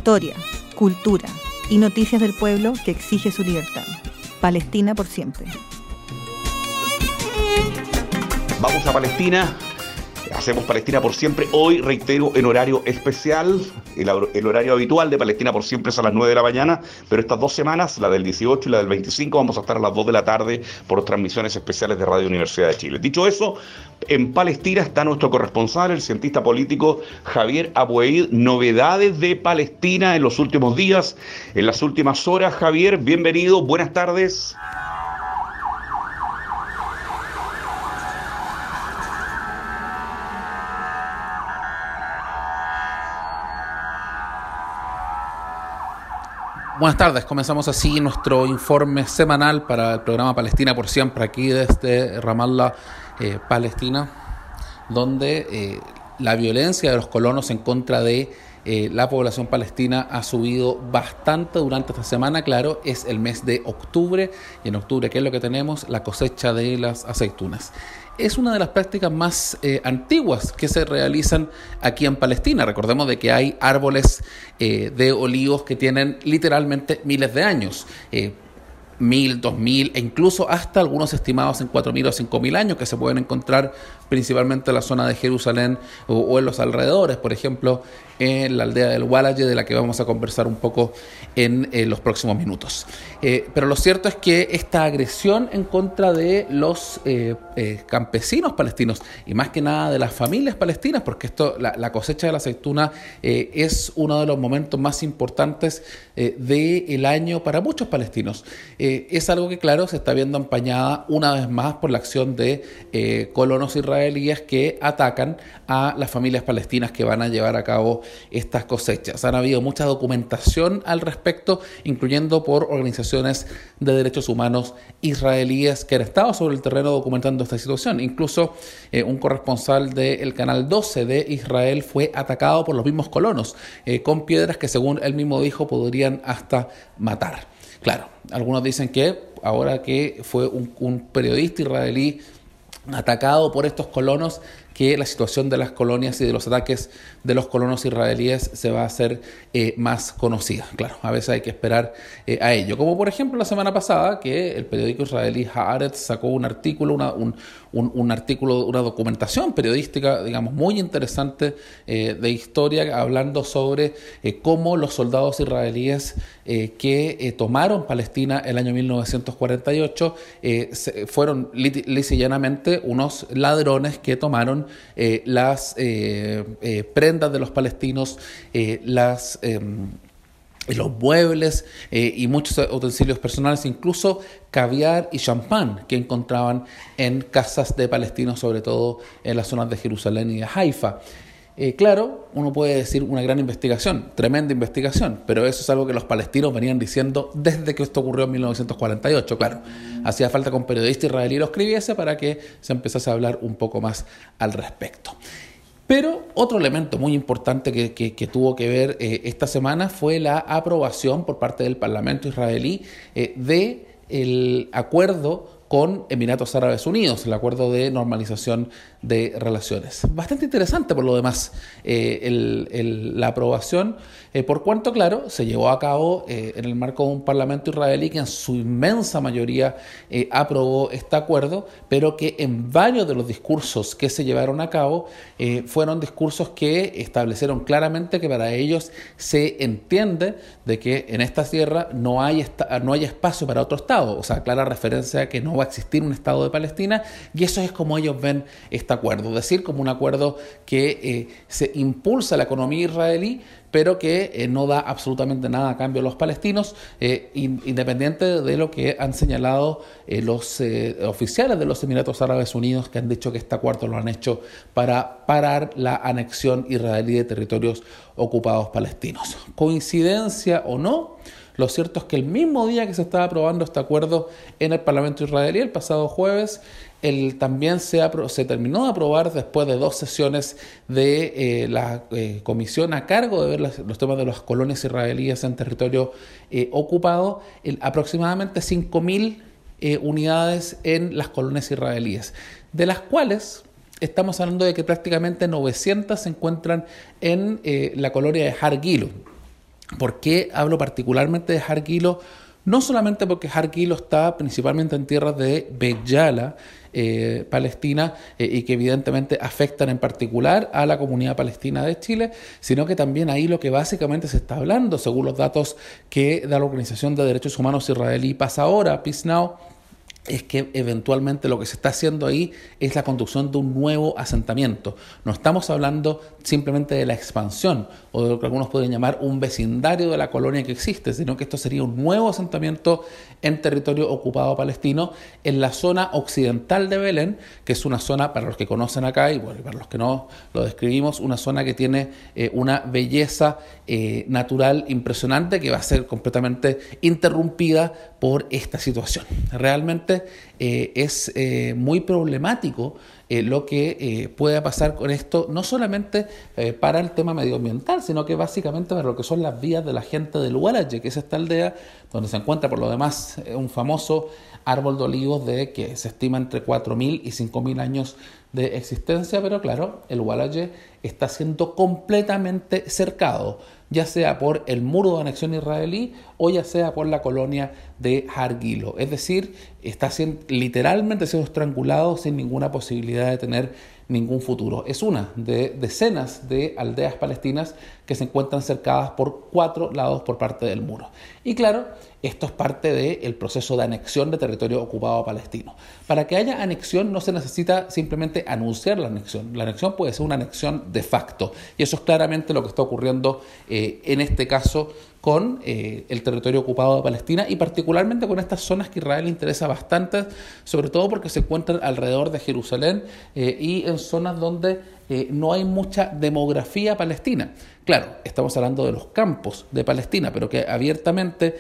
historia, cultura y noticias del pueblo que exige su libertad. Palestina por siempre. Vamos a Palestina. Hacemos Palestina por siempre. Hoy, reitero, en horario especial. El horario habitual de Palestina por siempre es a las 9 de la mañana, pero estas 2 semanas, la del 18 y la del 25, vamos a estar a las 2 de la tarde por transmisiones especiales de Radio Universidad de Chile. Dicho eso, en Palestina está nuestro corresponsal, el cientista político Javier Abuaid. Novedades de Palestina en los últimos días, en las últimas horas. Javier, bienvenido, buenas tardes. Buenas tardes, comenzamos así nuestro informe semanal para el programa Palestina por siempre, aquí desde Ramallah, Palestina, donde la violencia de los colonos en contra de la población palestina ha subido bastante durante esta semana. Claro, es el mes de octubre, y en octubre, ¿qué es lo que tenemos? La cosecha de las aceitunas. Es una de las prácticas más antiguas que se realizan aquí en Palestina. Recordemos de que hay árboles de olivos que tienen literalmente miles de años, 1000, 2000 e incluso hasta algunos estimados en 4000 o 5000 años, que se pueden encontrar principalmente en la zona de Jerusalén o en los alrededores, por ejemplo en la aldea del Walaje, de la que vamos a conversar un poco en los próximos minutos. Pero lo cierto es que esta agresión en contra de los campesinos palestinos, y más que nada de las familias palestinas, porque la cosecha de la aceituna es uno de los momentos más importantes del año para muchos palestinos, es algo que, claro, se está viendo empañada una vez más por la acción de colonos israelíes que atacan a las familias palestinas que van a llevar a cabo estas cosechas. Han habido mucha documentación al respecto, incluyendo por organizaciones de derechos humanos israelíes que han estado sobre el terreno documentando esta situación. Incluso un corresponsal del Canal 12 de Israel fue atacado por los mismos colonos con piedras que, según él mismo dijo, podrían hasta matar. Claro, algunos dicen que ahora que fue un periodista israelí atacado por estos colonos, que la situación de las colonias y de los ataques de los colonos israelíes se va a hacer más conocida. Claro, a veces hay que esperar a ello. Como por ejemplo la semana pasada, que el periódico israelí Haaretz sacó un artículo, una documentación periodística, digamos, muy interesante de historia, hablando sobre cómo los soldados israelíes que tomaron Palestina el año 1948 fueron lisa y llanamente unos ladrones que tomaron las prendas de los palestinos, los muebles y muchos utensilios personales, incluso caviar y champán que encontraban en casas de palestinos, sobre todo en las zonas de Jerusalén y de Haifa. Claro, uno puede decir una gran investigación, tremenda investigación, pero eso es algo que los palestinos venían diciendo desde que esto ocurrió en 1948. Claro, hacía falta que un periodista israelí lo escribiese para que se empezase a hablar un poco más al respecto. Pero otro elemento muy importante que tuvo que ver esta semana fue la aprobación por parte del Parlamento israelí del acuerdo con Emiratos Árabes Unidos, el acuerdo de normalización de relaciones. Bastante interesante por lo demás la aprobación, por cuanto, claro, se llevó a cabo en el marco de un parlamento israelí que en su inmensa mayoría aprobó este acuerdo, pero que en varios de los discursos que se llevaron a cabo fueron discursos que establecieron claramente que para ellos se entiende de que en esta tierra no hay espacio para otro Estado, o sea, clara referencia a que no va a existir un Estado de Palestina, y eso es como ellos ven este acuerdo, es decir, como un acuerdo que se impulsa la economía israelí, pero que no da absolutamente nada a cambio a los palestinos, independiente de lo que han señalado los oficiales de los Emiratos Árabes Unidos, que han dicho que este acuerdo lo han hecho para parar la anexión israelí de territorios ocupados palestinos. ¿Coincidencia o no? Lo cierto es que el mismo día que se estaba aprobando este acuerdo en el Parlamento israelí, el pasado jueves, también se terminó de aprobar después de 2 sesiones de la comisión a cargo de ver los temas de las colonias israelíes en territorio ocupado, aproximadamente 5.000 unidades en las colonias israelíes, de las cuales estamos hablando de que prácticamente 900 se encuentran en la colonia de Har Gilo. ¿Por qué hablo particularmente de Jarquilo? No solamente porque Jarquilo está principalmente en tierras de Beit Jala, Palestina, y que evidentemente afectan en particular a la comunidad palestina de Chile, sino que también ahí lo que básicamente se está hablando, según los datos que da la Organización de Derechos Humanos israelí Paz Ahora, Peace Now, es que eventualmente lo que se está haciendo ahí es la construcción de un nuevo asentamiento. No estamos hablando simplemente de la expansión o de lo que algunos pueden llamar un vecindario de la colonia que existe, sino que esto sería un nuevo asentamiento en territorio ocupado palestino en la zona occidental de Belén, que es una zona, para los que conocen acá y bueno, para los que no lo describimos, una zona que tiene una belleza natural impresionante que va a ser completamente interrumpida por esta situación. Realmente es muy problemático lo que pueda pasar con esto, no solamente para el tema medioambiental, sino que básicamente para lo que son las vidas de la gente del Walaje, que es esta aldea donde se encuentra por lo demás un famoso árbol de olivos de que se estima entre 4.000 y 5.000 años de existencia, pero claro, el Walaje está siendo completamente cercado, ya sea por el muro de anexión israelí o ya sea por la colonia de Jarquilo. Es decir, está literalmente siendo estrangulado sin ninguna posibilidad de tener ningún futuro. Es una de decenas de aldeas palestinas que se encuentran cercadas por 4 lados por parte del muro. Y claro, esto es parte del proceso de anexión de territorio ocupado palestino. Para que haya anexión no se necesita simplemente anunciar la anexión. La anexión puede ser una anexión de facto. Y eso es claramente lo que está ocurriendo en este caso con el territorio ocupado de Palestina y particularmente con estas zonas que Israel le interesa bastante, sobre todo porque se encuentran alrededor de Jerusalén y en zonas donde no hay mucha demografía palestina. Claro, estamos hablando de los campos de Palestina, pero que abiertamente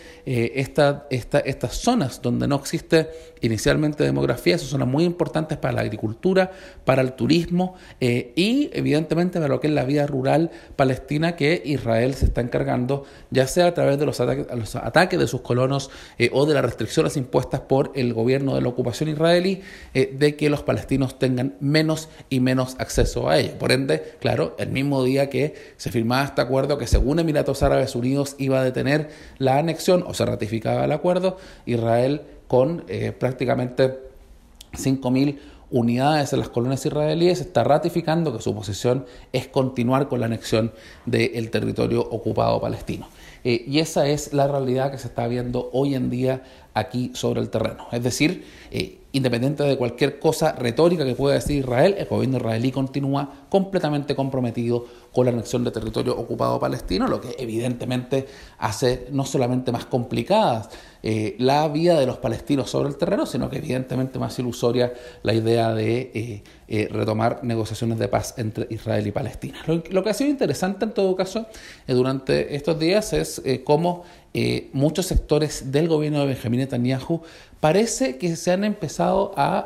estas zonas donde no existe inicialmente demografía son zonas muy importantes para la agricultura, para el turismo y evidentemente para lo que es la vida rural palestina que Israel se está encargando, ya sea a través de los ataques de sus colonos o de las restricciones impuestas por el gobierno de la ocupación israelí, de que los palestinos tengan menos y menos acceso a ella. Por ende, claro, el mismo día que se firmaba este acuerdo que según Emiratos Árabes Unidos iba a detener la anexión o se ratificaba el acuerdo, Israel con prácticamente 5.000 unidades en las colonias israelíes está ratificando que su posición es continuar con la anexión del territorio ocupado palestino. Y esa es la realidad que se está viendo hoy en día aquí sobre el terreno. Es decir, independiente de cualquier cosa retórica que pueda decir Israel, el gobierno israelí continúa completamente comprometido con la anexión de territorio ocupado palestino, lo que evidentemente hace no solamente más complicadas la vida de los palestinos sobre el terreno, sino que evidentemente más ilusoria la idea de retomar negociaciones de paz entre Israel y Palestina. Lo que ha sido interesante en todo caso durante estos días es cómo muchos sectores del gobierno de Benjamín Netanyahu parece que se han empezado a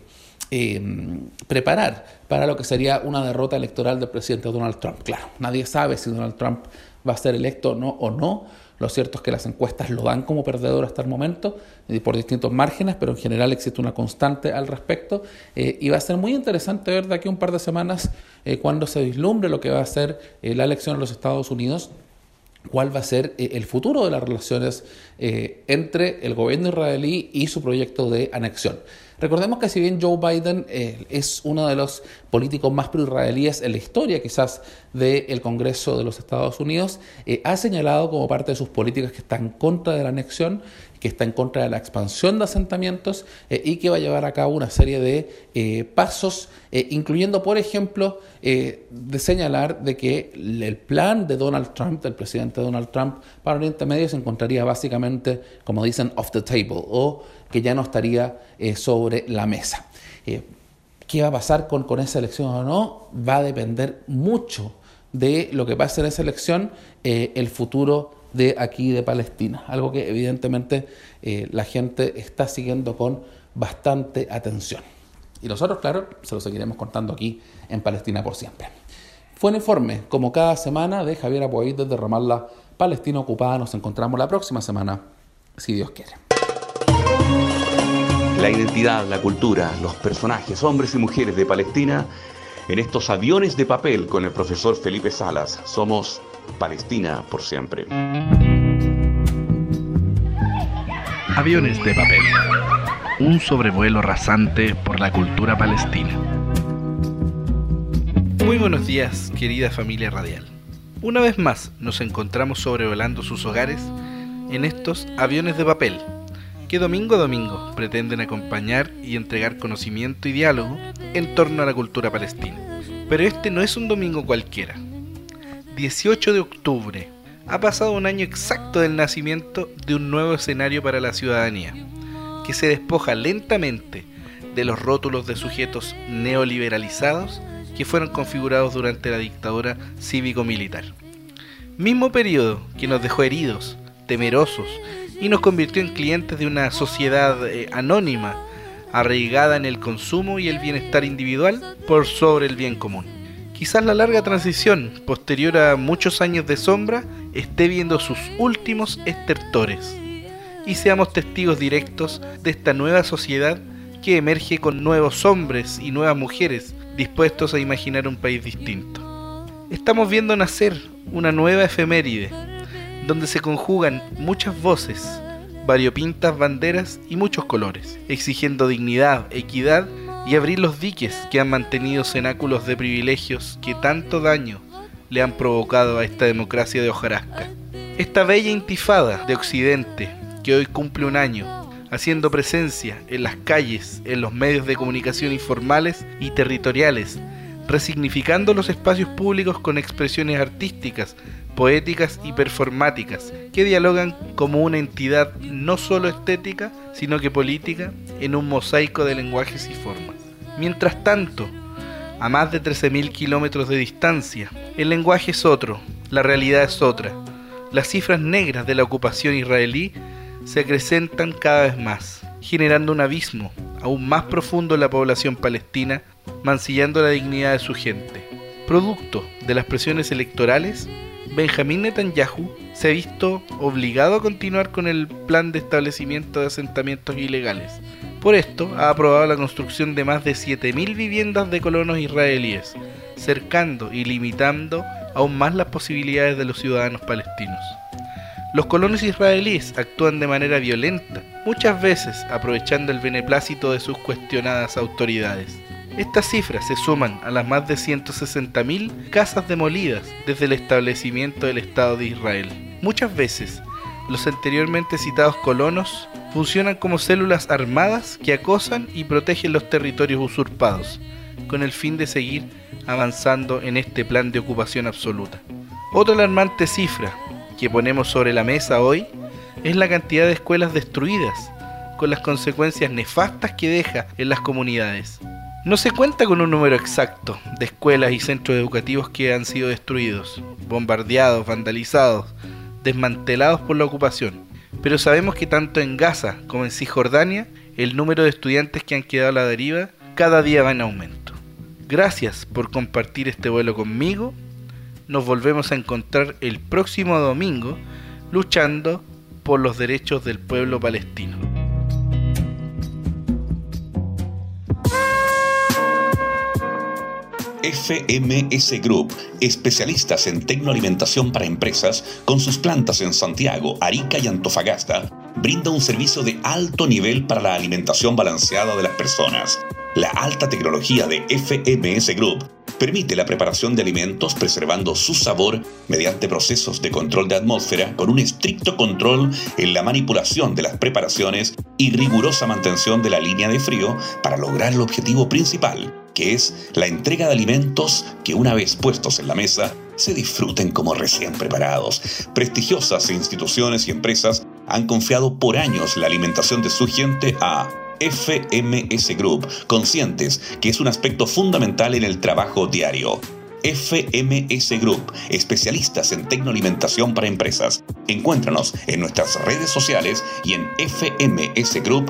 preparar para lo que sería una derrota electoral del presidente Donald Trump. Claro, nadie sabe si Donald Trump va a ser electo o no. Lo cierto es que las encuestas lo dan como perdedor hasta el momento, por distintos márgenes, pero en general existe una constante al respecto. Y va a ser muy interesante ver de aquí a un par de semanas, cuando se vislumbre lo que va a ser la elección en los Estados Unidos, cuál va a ser el futuro de las relaciones entre el gobierno israelí y su proyecto de anexión. Recordemos que si bien Joe Biden es uno de los políticos más pro-israelíes en la historia quizás del Congreso de los Estados Unidos, ha señalado como parte de sus políticas que está en contra de la anexión, que está en contra de la expansión de asentamientos y que va a llevar a cabo una serie de pasos, incluyendo, por ejemplo, de señalar de que el plan de Donald Trump, del presidente Donald Trump, para Oriente Medio se encontraría básicamente, como dicen, off the table, o que ya no estaría sobre la mesa. ¿Qué va a pasar con esa elección o no? Va a depender mucho de lo que pase en esa elección, el futuro de aquí de Palestina, algo que evidentemente la gente está siguiendo con bastante atención. Y nosotros, claro, se lo seguiremos contando aquí en Palestina por siempre. Fue un informe, como cada semana, de Javier Apoid desde Ramallah, Palestina ocupada. Nos encontramos la próxima semana, si Dios quiere. La identidad, la cultura, los personajes, hombres y mujeres de Palestina, en estos aviones de papel con el profesor Felipe Salas. Somos Palestina por siempre. Aviones de papel. Un sobrevuelo rasante por la cultura palestina. Muy buenos días, querida familia radial. Una vez más nos encontramos sobrevolando sus hogares en estos aviones de papel que domingo a domingo pretenden acompañar y entregar conocimiento y diálogo en torno a la cultura palestina. Pero este no es un domingo cualquiera. 18 de octubre. Ha pasado un año exacto del nacimiento de un nuevo escenario para la ciudadanía, que se despoja lentamente de los rótulos de sujetos neoliberalizados que fueron configurados durante la dictadura cívico-militar. Mismo periodo que nos dejó heridos, temerosos, y nos convirtió en clientes de una sociedad anónima, arraigada en el consumo y el bienestar individual por sobre el bien común. Quizás la larga transición, posterior a muchos años de sombra, esté viendo sus últimos estertores, y seamos testigos directos de esta nueva sociedad que emerge con nuevos hombres y nuevas mujeres dispuestos a imaginar un país distinto. Estamos viendo nacer una nueva efeméride, donde se conjugan muchas voces, variopintas banderas y muchos colores, exigiendo dignidad, equidad y abrir los diques que han mantenido cenáculos de privilegios que tanto daño le han provocado a esta democracia de hojarasca. Esta bella intifada de Occidente, que hoy cumple un año, haciendo presencia en las calles, en los medios de comunicación informales y territoriales, resignificando los espacios públicos con expresiones artísticas, poéticas y performáticas, que dialogan como una entidad no solo estética, sino que política, en un mosaico de lenguajes y formas. Mientras tanto, a más de 13.000 kilómetros de distancia, el lenguaje es otro, la realidad es otra. Las cifras negras de la ocupación israelí se acrecentan cada vez más, generando un abismo aún más profundo en la población palestina, mancillando la dignidad de su gente. Producto de las presiones electorales, Benjamín Netanyahu se ha visto obligado a continuar con el plan de establecimiento de asentamientos ilegales. Por esto, ha aprobado la construcción de más de 7.000 viviendas de colonos israelíes, cercando y limitando aún más las posibilidades de los ciudadanos palestinos. Los colonos israelíes actúan de manera violenta, muchas veces aprovechando el beneplácito de sus cuestionadas autoridades. Estas cifras se suman a las más de 160.000 casas demolidas desde el establecimiento del Estado de Israel. Muchas veces, los anteriormente citados colonos funcionan como células armadas que acosan y protegen los territorios usurpados, con el fin de seguir avanzando en este plan de ocupación absoluta. Otra alarmante cifra que ponemos sobre la mesa hoy es la cantidad de escuelas destruidas, con las consecuencias nefastas que deja en las comunidades. No se cuenta con un número exacto de escuelas y centros educativos que han sido destruidos, bombardeados, vandalizados, desmantelados por la ocupación, pero sabemos que tanto en Gaza como en Cisjordania, el número de estudiantes que han quedado a la deriva cada día va en aumento. Gracias por compartir este vuelo conmigo. Nos volvemos a encontrar el próximo domingo luchando por los derechos del pueblo palestino. FMS Group, especialistas en tecnoalimentación para empresas, con sus plantas en Santiago, Arica y Antofagasta, brinda un servicio de alto nivel para la alimentación balanceada de las personas. La alta tecnología de FMS Group permite la preparación de alimentos preservando su sabor mediante procesos de control de atmósfera, con un estricto control en la manipulación de las preparaciones y rigurosa mantención de la línea de frío para lograr el objetivo principal, que es la entrega de alimentos que, una vez puestos en la mesa, se disfruten como recién preparados. Prestigiosas instituciones y empresas han confiado por años la alimentación de su gente a FMS Group, conscientes que es un aspecto fundamental en el trabajo diario. FMS Group, especialistas en tecnoalimentación para empresas. Encuéntranos en nuestras redes sociales y en fmsgroup.cl.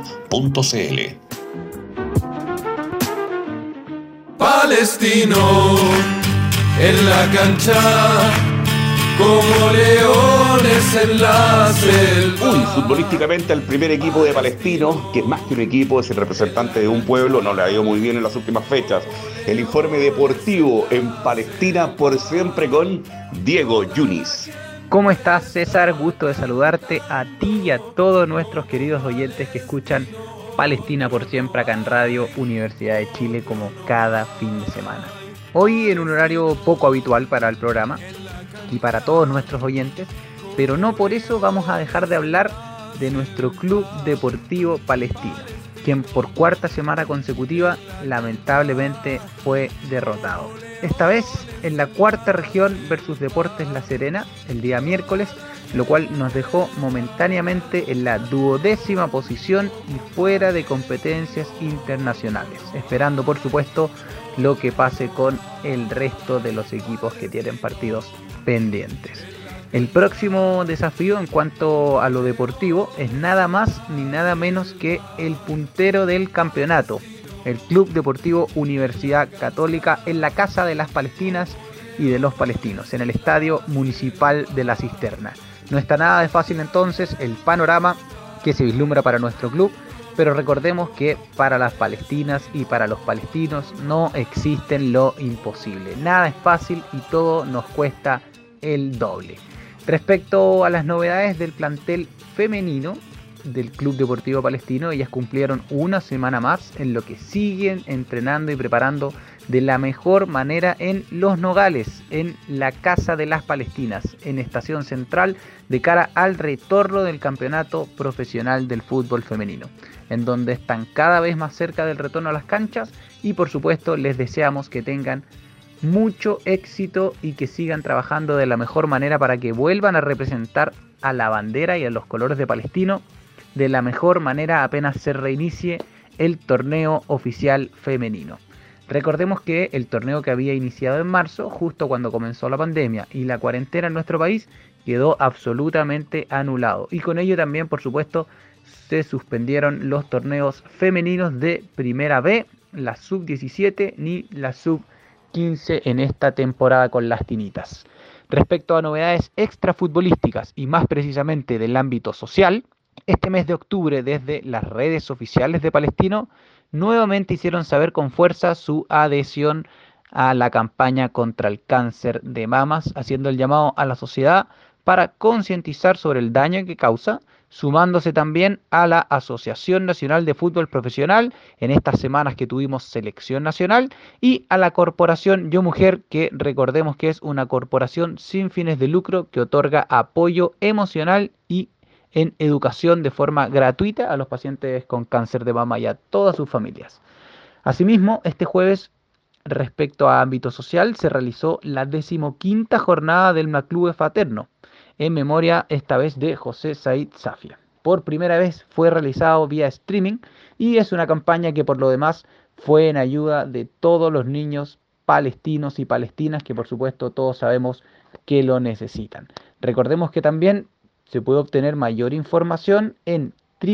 Palestino en la cancha, como leones en la selva. Uy, futbolísticamente el primer equipo de Palestino, que es más que un equipo, es el representante de un pueblo, no le ha ido muy bien en las últimas fechas. El informe deportivo en Palestina por siempre con Diego Yunis. ¿Cómo estás, César? Gusto de saludarte a ti y a todos nuestros queridos oyentes que escuchan Palestina por siempre acá en Radio Universidad de Chile como cada fin de semana. Hoy en un horario poco habitual para el programa y para todos nuestros oyentes, pero no por eso vamos a dejar de hablar de nuestro Club Deportivo Palestino, quien por cuarta semana consecutiva lamentablemente fue derrotado. Esta vez en la cuarta región versus Deportes La Serena, el día miércoles, lo cual nos dejó momentáneamente en la 12ª posición y fuera de competencias internacionales, esperando por supuesto lo que pase con el resto de los equipos que tienen partidos pendientes. El próximo desafío en cuanto a lo deportivo es nada más ni nada menos que el puntero del campeonato, el Club Deportivo Universidad Católica, en la Casa de las Palestinas y de los palestinos, en el Estadio Municipal de La Cisterna. No está nada de fácil entonces el panorama que se vislumbra para nuestro club, pero recordemos que para las palestinas y para los palestinos no existen lo imposible. Nada es fácil y todo nos cuesta el doble. Respecto a las novedades del plantel femenino del Club Deportivo Palestino, ellas cumplieron una semana más en lo que siguen entrenando y preparando de la mejor manera en Los Nogales, en la Casa de las Palestinas, en Estación Central, de cara al retorno del campeonato profesional del fútbol femenino, en donde están cada vez más cerca del retorno a las canchas y por supuesto les deseamos que tengan mucho éxito y que sigan trabajando de la mejor manera para que vuelvan a representar a la bandera y a los colores de Palestino de la mejor manera apenas se reinicie el torneo oficial femenino. Recordemos que el torneo que había iniciado en marzo, justo cuando comenzó la pandemia y la cuarentena en nuestro país, quedó absolutamente anulado. Y con ello también, por supuesto, se suspendieron los torneos femeninos de Primera B, la Sub-17 ni la Sub-15 en esta temporada con las tinitas. Respecto a novedades extrafutbolísticas y más precisamente del ámbito social, este mes de octubre desde las redes oficiales de Palestino nuevamente hicieron saber con fuerza su adhesión a la campaña contra el cáncer de mamas, haciendo el llamado a la sociedad para concientizar sobre el daño que causa, sumándose también a la Asociación Nacional de Fútbol Profesional en estas semanas que tuvimos selección nacional y a la Corporación Yo Mujer, que recordemos que es una corporación sin fines de lucro que otorga apoyo emocional y en educación de forma gratuita a los pacientes con cáncer de mama y a todas sus familias. Asimismo, este jueves, respecto a ámbito social, se realizó la 15ª jornada del Maclube Fraterno, en memoria esta vez de José Said Safia. Por primera vez fue realizado vía streaming y es una campaña que por lo demás fue en ayuda de todos los niños palestinos y palestinas que por supuesto todos sabemos que lo necesitan. Recordemos que también se puede obtener mayor información en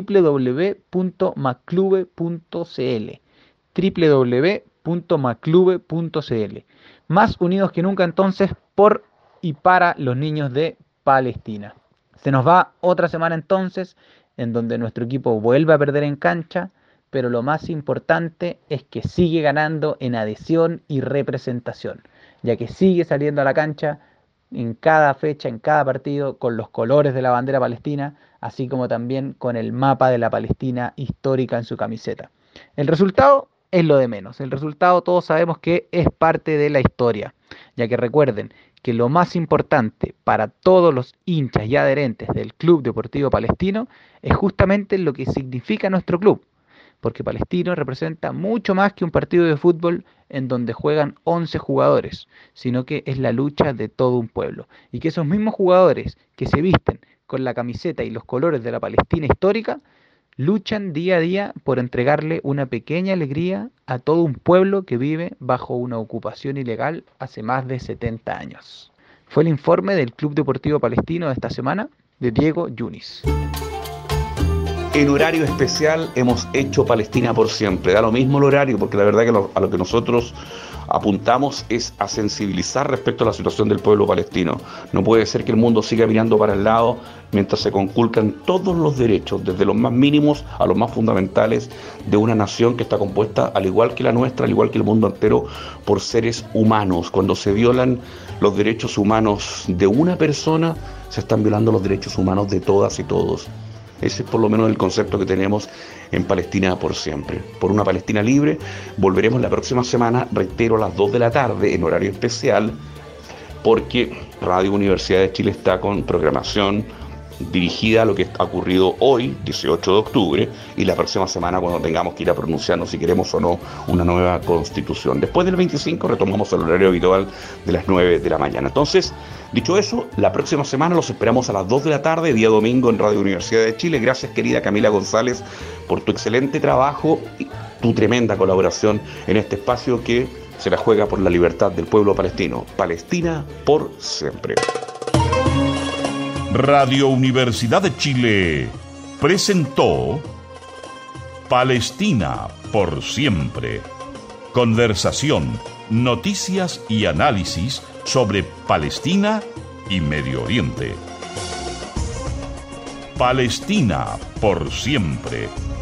www.maclube.cl www.maclube.cl. Más unidos que nunca entonces por y para los niños de Palestina. Se nos va otra semana entonces en donde nuestro equipo vuelve a perder en cancha, pero lo más importante es que sigue ganando en adhesión y representación, ya que sigue saliendo a la cancha en cada fecha, en cada partido, con los colores de la bandera palestina, así como también con el mapa de la Palestina histórica en su camiseta. El resultado es lo de menos. El resultado todos sabemos que es parte de la historia, ya que recuerden que lo más importante para todos los hinchas y adherentes del Club Deportivo Palestino es justamente lo que significa nuestro club, porque Palestino representa mucho más que un partido de fútbol en donde juegan 11 jugadores, sino que es la lucha de todo un pueblo, y que esos mismos jugadores que se visten con la camiseta y los colores de la Palestina histórica, luchan día a día por entregarle una pequeña alegría a todo un pueblo que vive bajo una ocupación ilegal hace más de 70 años. Fue el informe del Club Deportivo Palestino de esta semana de Diego Yunis. En horario especial hemos hecho Palestina por siempre. Da lo mismo el horario, porque la verdad que a lo que nosotros apuntamos es a sensibilizar respecto a la situación del pueblo palestino. No puede ser que el mundo siga mirando para el lado mientras se conculcan todos los derechos, desde los más mínimos a los más fundamentales, de una nación que está compuesta, al igual que la nuestra, al igual que el mundo entero, por seres humanos. Cuando se violan los derechos humanos de una persona, se están violando los derechos humanos de todas y todos. Ese es por lo menos el concepto que tenemos en Palestina por siempre. Por una Palestina libre, volveremos la próxima semana, reitero, a las 2 de la tarde, en horario especial, porque Radio Universidad de Chile está con programación dirigida a lo que ha ocurrido hoy, 18 de octubre, y la próxima semana cuando tengamos que ir a pronunciarnos si queremos o no una nueva constitución. Después del 25 retomamos el horario habitual de las 9 de la mañana. Entonces, dicho eso, la próxima semana los esperamos a las 2 de la tarde, día domingo en Radio Universidad de Chile. Gracias, querida Camila González, por tu excelente trabajo y tu tremenda colaboración en este espacio que se la juega por la libertad del pueblo palestino. Palestina por siempre. Radio Universidad de Chile presentó Palestina por siempre. Conversación, noticias y análisis sobre Palestina y Medio Oriente. Palestina por siempre.